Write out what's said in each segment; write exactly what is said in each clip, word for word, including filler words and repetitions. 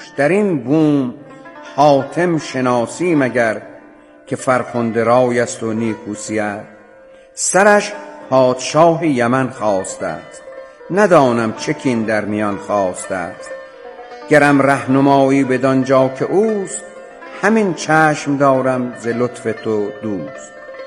در این بوم حاتم شناسی مگر، که فرخنده رای است و نیکوسیت. سرش پادشاه یمن خواسته است، ندانم چه کین در میان خواسته است. گرم رهنمایی بدانجا که اوست، همین چشم دارم ز لطف تو دوست.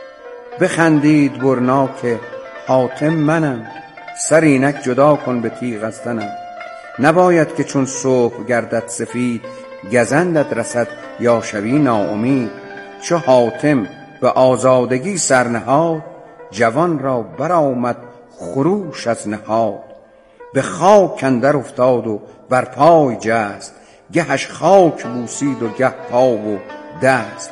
بخندید برنا که حاتم منم، سر اینک جدا کن به تیغ از تنم. نباید که چون صبح گردد سفید، گزندت رسد یا شوی ناامید. چو حاتم به آزادگی سرنهاد، جوان را برآمد خروش از نهاد. به خاک اندر افتاد و بر پای جست، گهش خاک بوسید و گه پا و دست.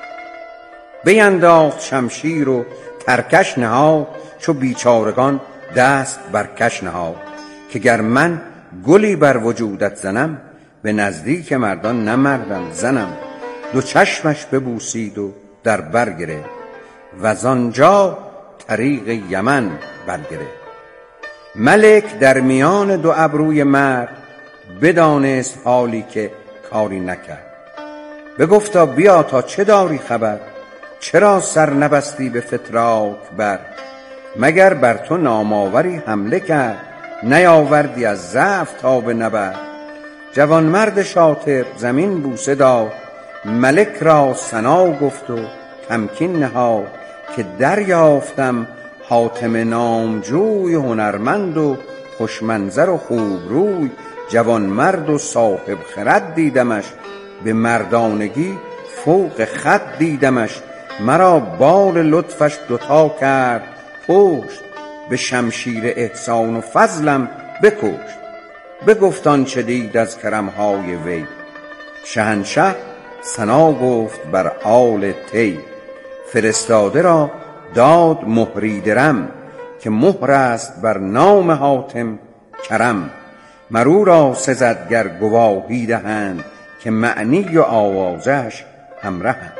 بینداخت شمشیر و ترکش نهاد، چو بیچارگان دست بر کش نهاد. که گر من گلی بر وجودت زنم، به نزدیک مردان نمردم زنم. دو چشمش ببوسید و در بر گرفت، وزانجا طریق یمن برگرفت. ملک در میان دو ابروی مرد، بدانست حالی که کاری نکرد. بگفتا بیا تا چه داری خبر، چرا سر نبستی به فتراک بر. مگر بر تو نامآوری حمله کرد، نیاوردی از ضعف تا به نبرد. جوانمرد شاطر زمین بوسه داد، ملک را ثنا گفت و تمکین نهاد. که دریافتم حاتم نامجوی، هنرمند و خوشمنظر و خوب روی. جوانمرد و صاحب خرد دیدمش، به مردانگی فوق خود دیدمش. مرا بار لطفش دوتا کرد پشت، به شمشیر احسان و فضلم بکشت. بگفت آنچه دید از کرمهای وی، شهنشه ثنا گفت بر آل طی. فرستاده را داد مهری درم، که مهر است بر نام حاتم کرم. مرو را سزد گر گواهی دهند، که معنی و آوازش همرهند.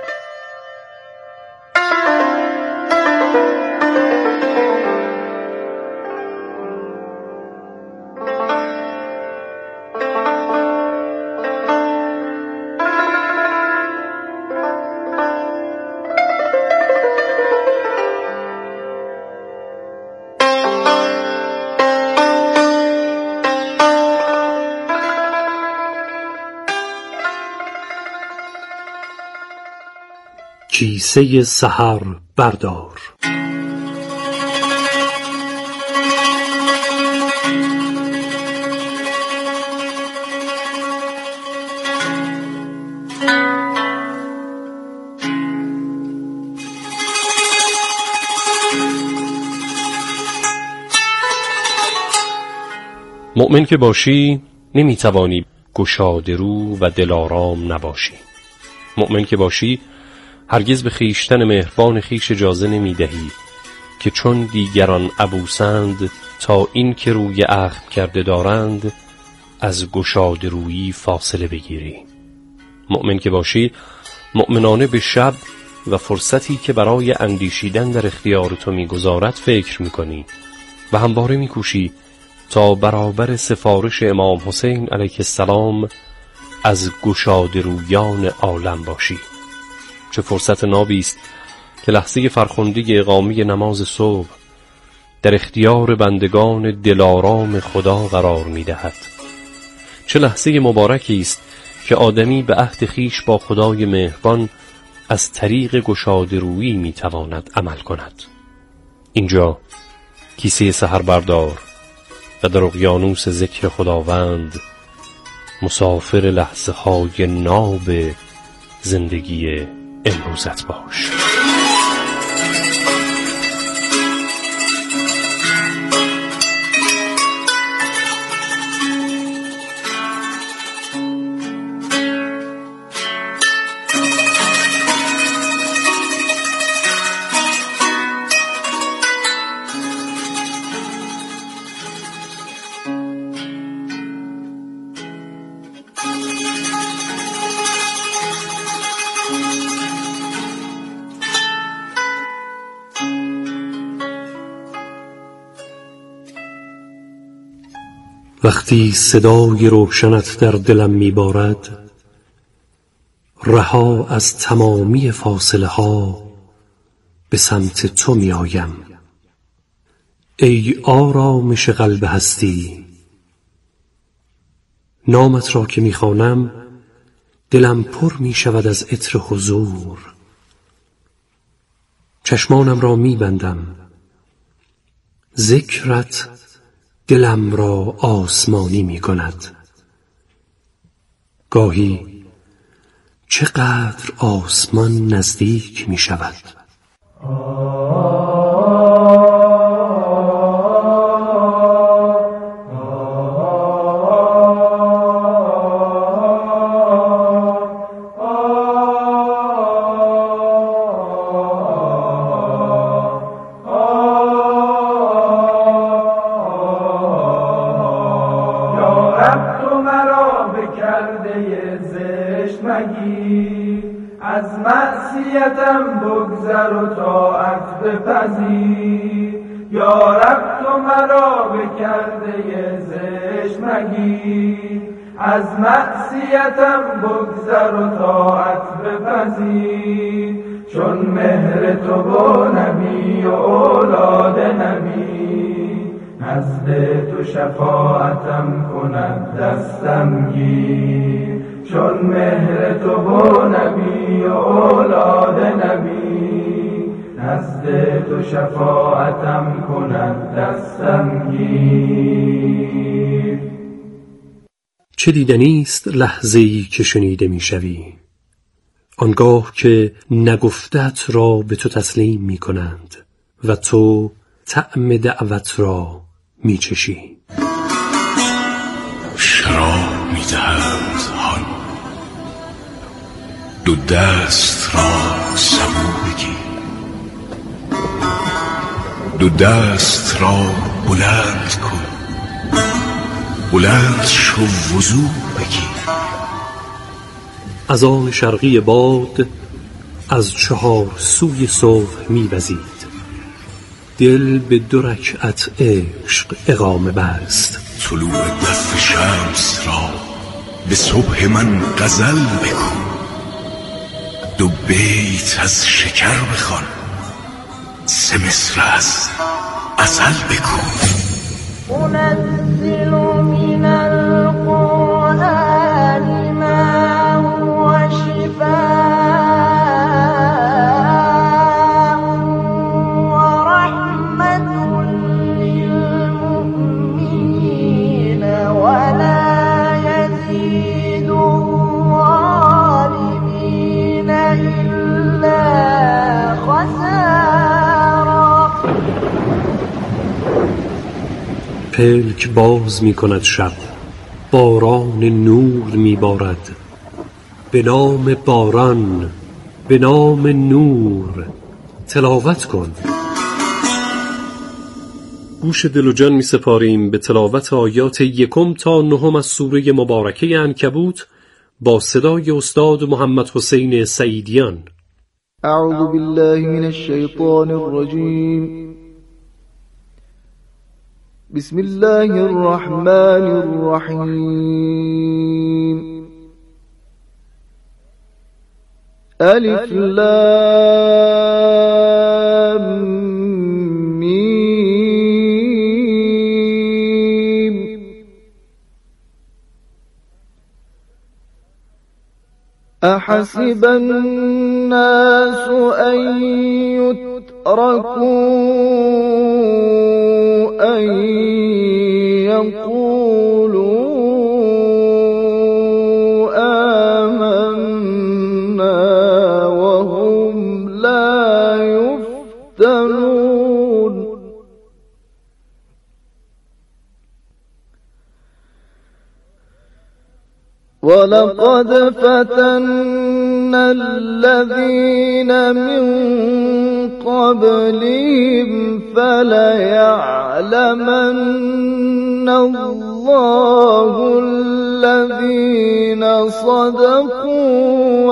کیسه سحر بردار. مؤمن که باشی نمیتوانی گشاده رو و دلارام نباشی. مؤمن که باشی هرگز به خیشتن مهربان خیش اجازه نمی دهی که چون دیگران عبوسند تا این که روی اخم کرده دارند از گشاده رویی فاصله بگیری. مؤمن که باشی مؤمنانه به شب و فرصتی که برای اندیشیدن در اختیار تو میگذارد فکر میکنی و همواره میکوشی تا برابر سفارش امام حسین علیه السلام از گشاده رویان عالم باشی. چه فرصت نابی است که لحظه فرخنده اقامه نماز صبح در اختیار بندگان دلارام خدا قرار می‌دهد. چه لحظه مبارکی است که آدمی به عهد خیش با خدای مهربان از طریق گشاده رویی می‌تواند عمل کند. اینجا کیسه سحر بردار و در اقیانوس ذکر خداوند مسافر لحظه های ناب زندگی امروزت باش. وقتی صدای روشنت در دلم میبارد، رها از تمامی فاصله ها به سمت تو می آیم. ای آرامش قلب هستی، نامت را که می خوانم دلم پر می شود از عطر حضور. چشمانم را می بندم، ذکرت دلم را آسمانی می کند. گاهی چقدر آسمان نزدیک می شود. از معصیتم بگذر و طاعت بپذیر. یا رب تو مرا به کرده زشت مگیر، از معصیتم بگذر و طاعت بپذیر. چون مهر تو با نبی و اولاد نبی، نزد تو شفاعتم کند دستم گیر. چون مهر تو با نبی و اولاد نبی، نزد تو شفاعتم کند دستم گیر. چه دیدنی است لحظه‌ای که شنیده میشوی، آنگاه که نگفتت را به تو تسلیم می کنند و تو طعم دعوت را می چشی. شراب می دهند هان، دو دست را سبو بگیر، دو دست را بلند کن، بلند شو وضو بگیر. از آن شرقی باد از چهار سوی صبح می وزید، دل به دو رکعت عشق اقامه بست. طلوع دست شمس را به صبح من غزل بکن، دو بیت از شکر بخوان، سه مصر از عسل بکن. منزل من القرآن ما هو شفاء ورحمة للمؤمنين ولا يزيد الظالمين إلا خسارا. پلک باز می کند شب، باران نور می بارد. به نام باران، به نام نور تلاوت کن. گوش دل و جان می سپاریم به تلاوت آیات یکم تا نهم از سوره مبارکه عنکبوت با صدای استاد محمد حسین سعیدیان. اعوذ بالله من الشیطان الرجیم. بسم الله الرحمن الرحیم. الف لام میم. احسب الناس ان يتركوا ان يقولوا آمنا وهم لا يفتنون. ولقد فتنا الذين من قبلهم فليعلمن الله الذين صدقوا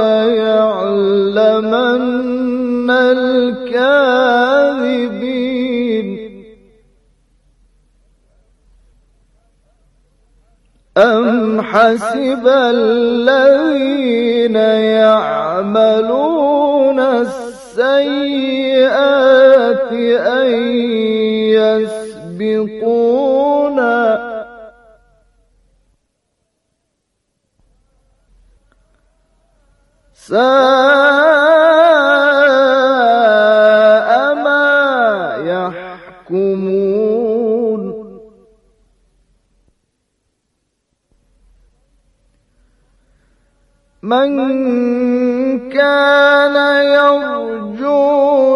وليعلمن الكاذبين. أم حسب الذين يعملون السيئات أن يسبقونا ساء ما يحكمون من كان يرجو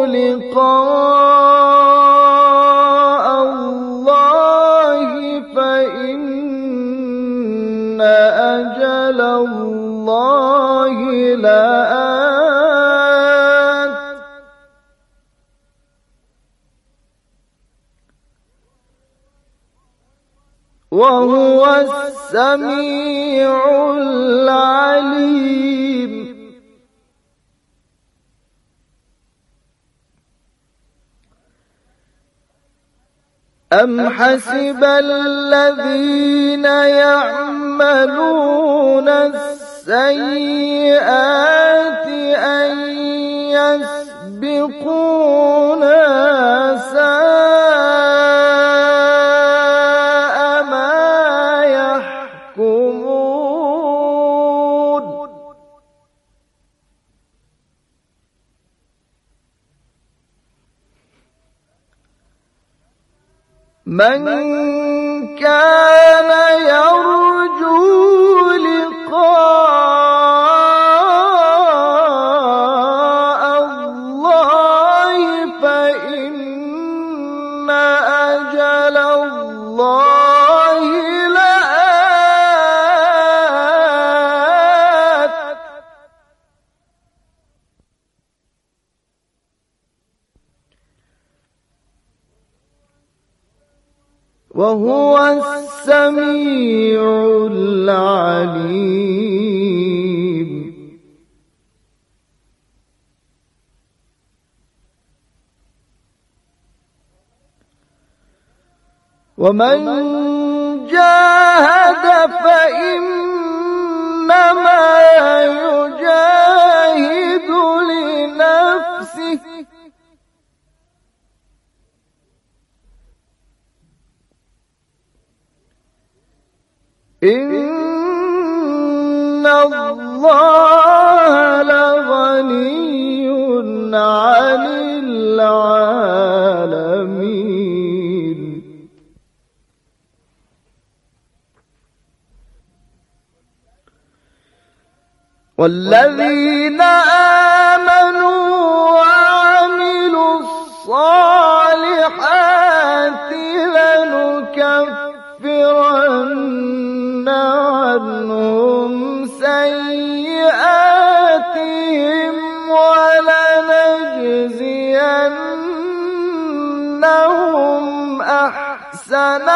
لقاء الله فإن أجل الله لآت وهو السميع العليم أم حسب الذين يعملون السيئات أن يسبقونا ساء ما يحكمون من كان يرجو لقاء الله فإن أجل الله لآت وهو السميع العليم ومن جاهد فإنما يجاهد لنفسه إن الله لغني عن العالمين والذين آمنوا وعملوا الصالحات لنكفرن عنهم سيئاتهم ولنجزينهم أحسن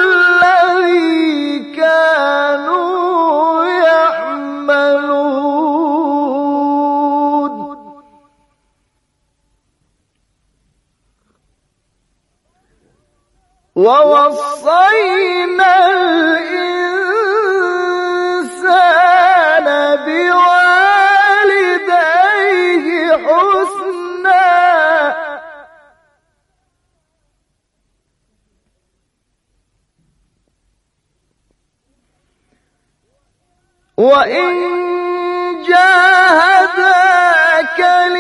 الذي كانوا يعملون ووصينا الإنسان بوالديه حسنا وإن جاهداك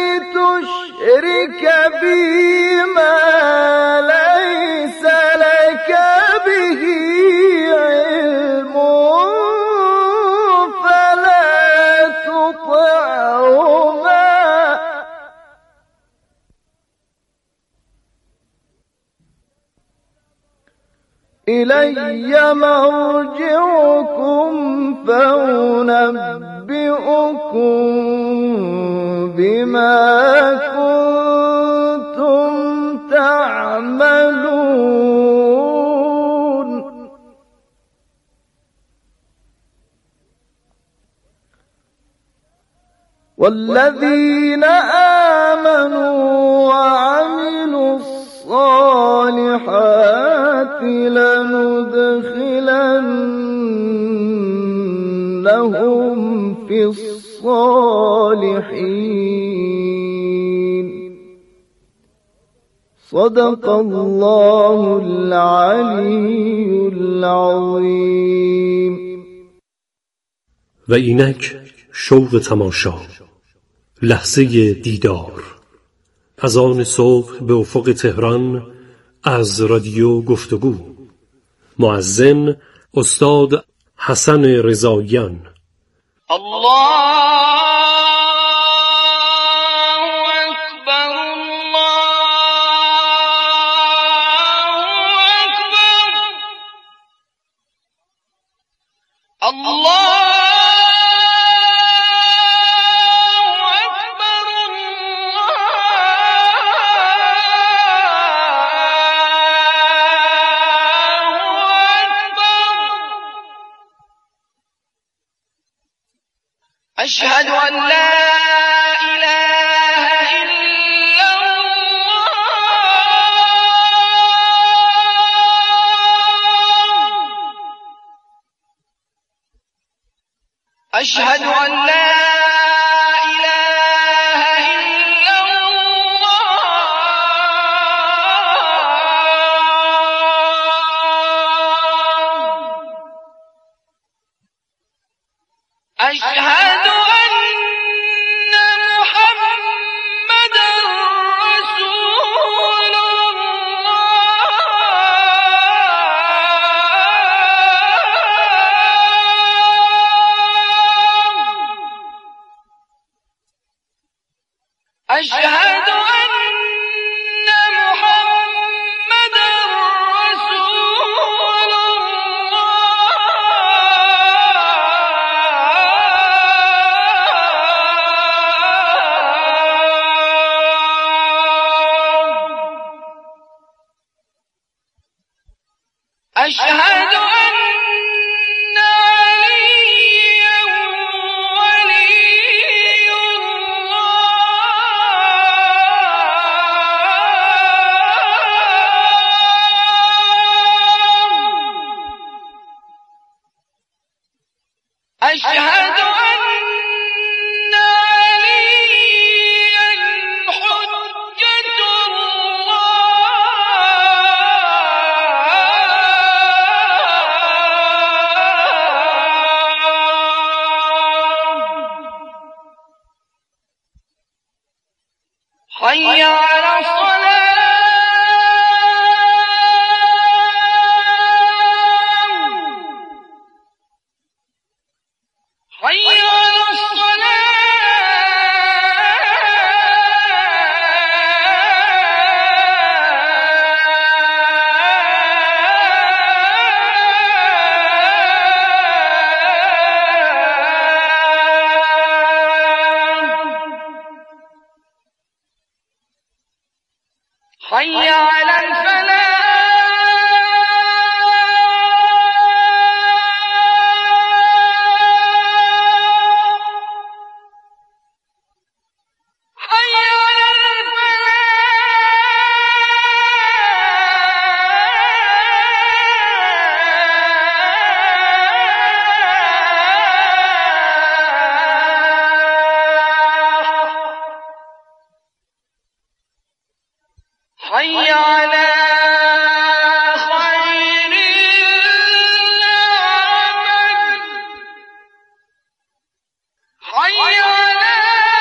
لتشرك بي ما ليس لك به علم فلا تطعهما إلي مرجعكم فأنبئكم بما كنتم تعملون والذين آمنوا وعملوا الصالحات لندخلن في الصالحين. صدق الله العلی العظیم. و اینک شوق تماشا، لحظه دیدار. از آن صبح به افق تهران از رادیو گفتگو. مؤذن استاد حسن رضاییان. الله أشهد أن لا إله إلا الله. أشهد أن لا إله إلا الله. أشهد أشهد أن محمدًا رسول الله. أشهد أشهد أن عليا حجة الله. حي على الصلاة. حي على الصلاة. حي على الفلاح. حي على خير العمل. حي على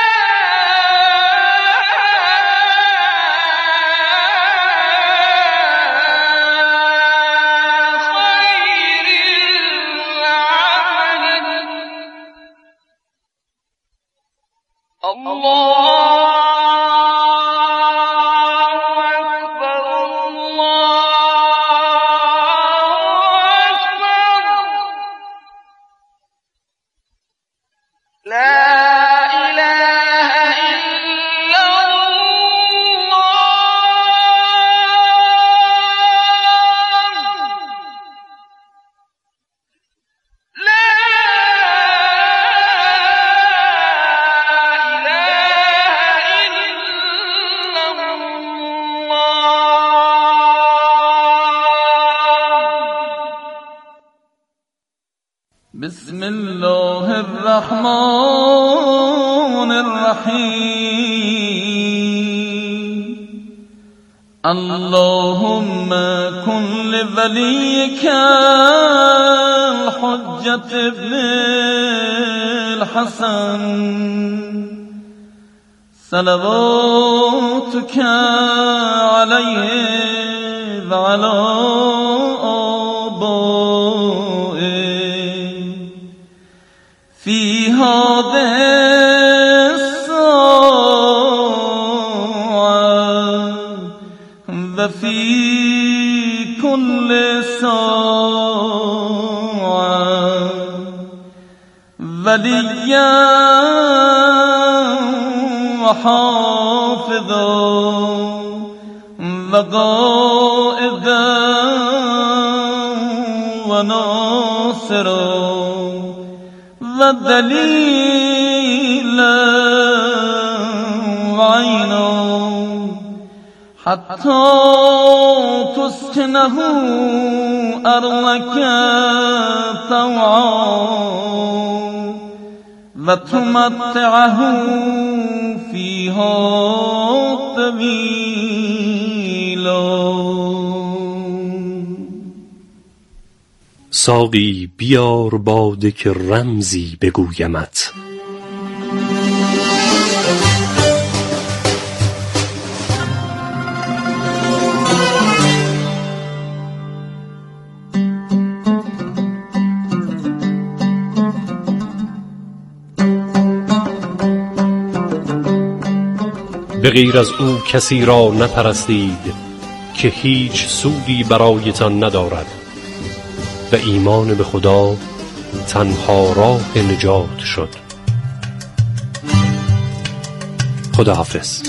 خير العمل. الله بسم الله الرحمن الرحمن الرحیم اللهم کن لولیک الحجة ابن الحسن صلواتك علیه و علی آبائه فی هذه الساعة و فی كل ساعة ولیا وحافظا وقائدا وناصرا ودليلا وعينا حتى تسكنه أرضك طوعا وتمتعه فيها طويلا. ساقی بیار باده که رمزی بگویمت. به غیر از او کسی را نپرستید که هیچ سودی برایتان ندارد و ایمان به خدا تنها راه نجات شد. خداحافظ.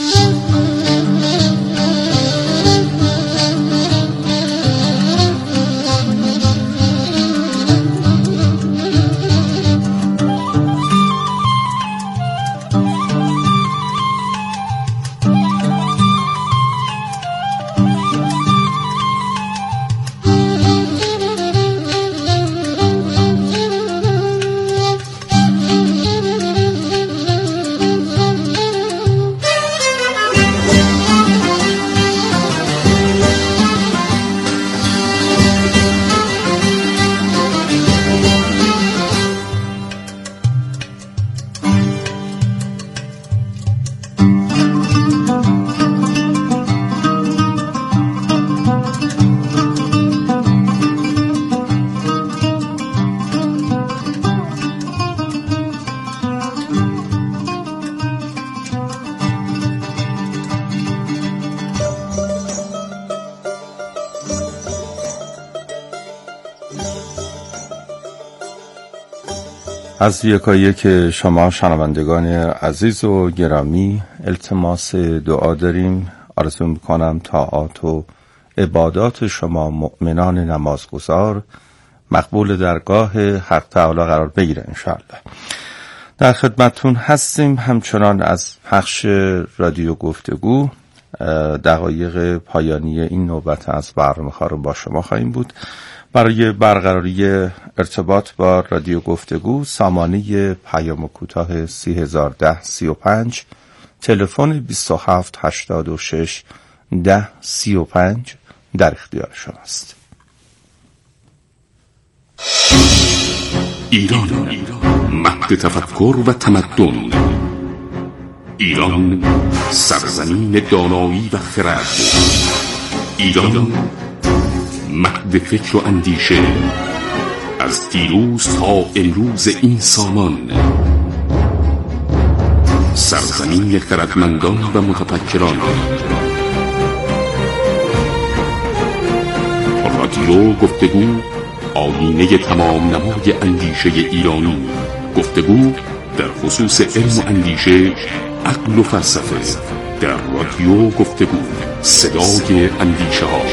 از یکایک شما شنوندگان عزیز و گرامی التماس دعا داریم. آرزو میکنم طاعات و عبادات شما مؤمنان نمازگزار مقبول درگاه حق تعالی قرار بگیره انشاءالله. در خدمتون هستیم همچنان از پخش رادیو گفتگو. دقایق پایانی این نوبت از برنامه ها رو با شما خواهیم بود. برای برقراری ارتباط با رادیو گفتگو سامانه پیام کوتاه سی هزار ده سی و پنج، تلفن بیست و هفت هشتاد و شش ده سی و پنج در اختیار شماست. ایران مهد تفکر و تمدن، ایران سرزمین دانایی و خرد، ایران مهد فکر و اندیشه از دیروز تا امروز این سامان، سرزمین خردمندان و متفکران. رادیو گفتگو آیینه تمام نمای اندیشه ایرانی. گفتگو در خصوص علم و اندیشه، عقل و فلسفه در رادیو گفتگو، صدای اندیشه ها.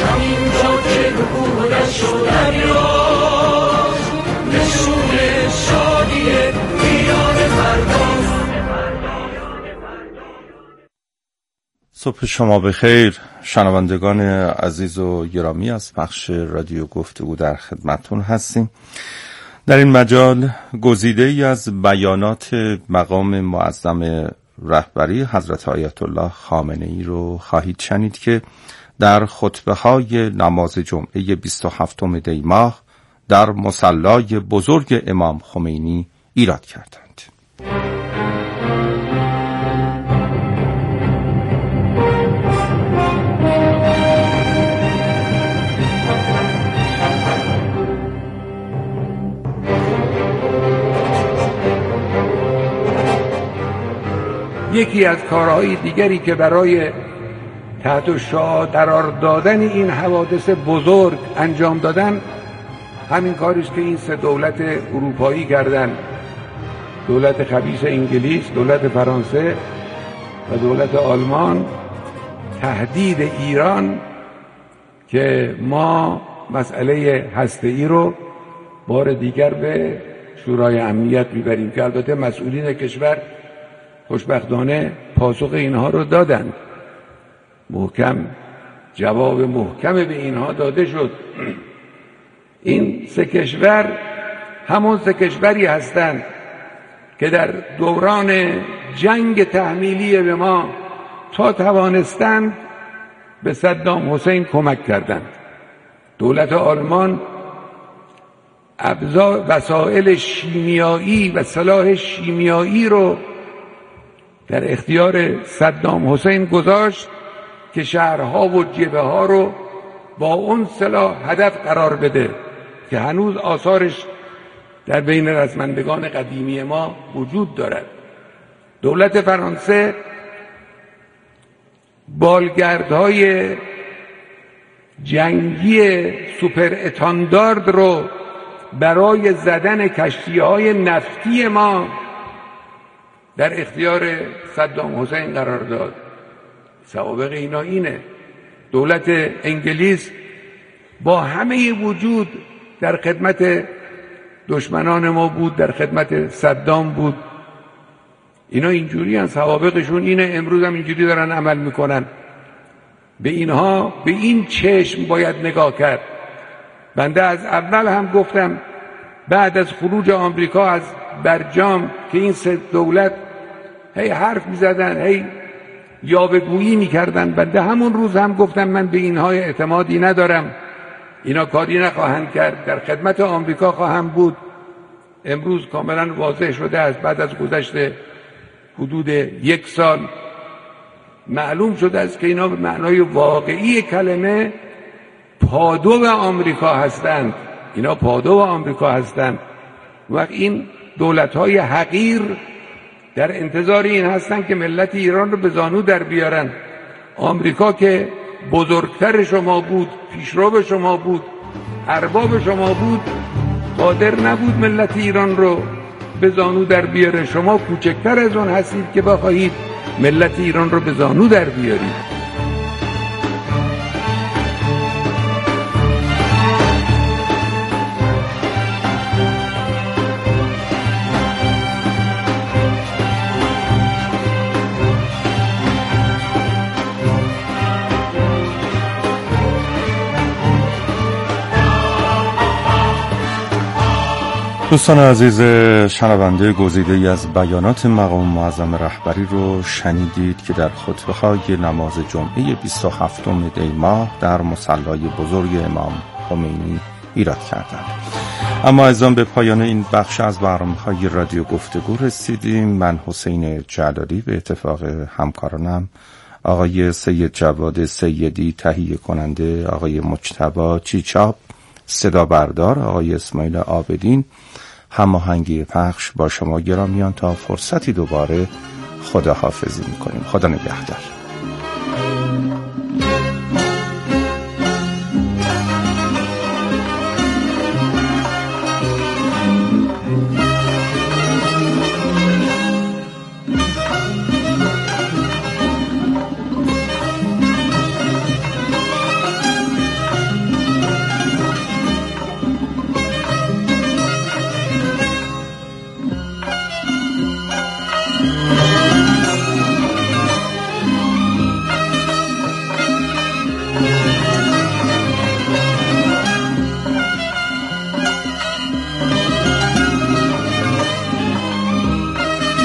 صبح شما بخیر شنوندگان عزیز و گرامی. از پخش رادیو گفتگو در خدمتون هستیم. در این مجال گزیده ای از بیانات مقام معظم رهبری حضرت آیت الله خامنه ای رو خواهید شنید که در خطبه های نماز جمعه بیست و هفتم دی ماه در مصلای بزرگ امام خمینی ایراد کردند. یکی از کارهای دیگری که برای تحت شعاع قرار دادن این حوادث بزرگ انجام دادن همین کاریست که این سه دولت اروپایی کردن: دولت خبیث انگلیس، دولت فرانسه و دولت آلمان. تهدید ایران که ما مسئله هسته‌ای رو بار دیگر به شورای امنیت میبریم که البته مسئولین کشور خوشبختانه پاسخ اینها رو دادند. محکم جواب محکم به اینها داده شد. این سه کشور همون سه کشوری هستند که در دوران جنگ تحمیلی به ما تا توانستند به صدام حسین کمک کردند. دولت آلمان ابزار وسایل شیمیایی و سلاح شیمیایی رو در اختیار صدام حسین گذاشت که شهرها و جبهه ها رو با اون سلاح هدف قرار بده که هنوز آثارش در بین رزمندگان قدیمی ما وجود دارد. دولت فرانسه بالگردهای جنگی سوپر اتاندارد رو برای زدن کشتی‌های نفتی ما در اختیار صدام حسین قرار داد. سوابق اینا اینه. دولت انگلیس با همه وجود در خدمت دشمنان ما بود، در خدمت صدام بود. اینا اینجوری هن، سوابقشون اینه، امروز هم اینجوری دارن عمل میکنن. به اینها به این چشم باید نگاه کرد. بنده از اول هم گفتم بعد از خروج آمریکا از برجام که این سه دولت هی حرف میزدن، هی یاوه‌گویی میکردن، بنده همون روز هم گفتم من به اینها اعتمادی ندارم، اینا کاری نخواهند کرد، در خدمت آمریکا خواهم بود. امروز کاملا واضح شده است، بعد از گذشت حدود یک سال معلوم شده است که اینا به معنای واقعی کلمه پادو آمریکا هستند. اینا پادو آمریکا هستند. وقت این دولت‌های حقیر در انتظار این هستند که ملت ایران رو به زانو در بیارن. آمریکا که بزرگتر شما بود، پیشرو شما بود، ارباب شما بود، قادر نبود ملت ایران رو به زانو در بیاره. شما کوچکتر از اون هستید که بخواهید ملت ایران رو به زانو در بیارید. دوستان عزیز، شنونده گزیده‌ای از بیانات مقام معظم رهبری رو شنیدید که در خطبه‌های نماز جمعه بیست و هفتم دی ماه در مصلای بزرگ امام خمینی ایراد کردند. اما عزیزان، به پایان این بخش از برنامه‌های رادیو گفتگو رسیدیم. من حسین جلالی به اتفاق همکارانم آقای سید جواد سیدی تهیه کننده، آقای مجتبی چیچاپ صدا بردار، آقای اسماعیل عابدین هماهنگی پخش با شما گرامیان تا فرصتی دوباره خداحافظی می‌کنیم. خدا نگهدار.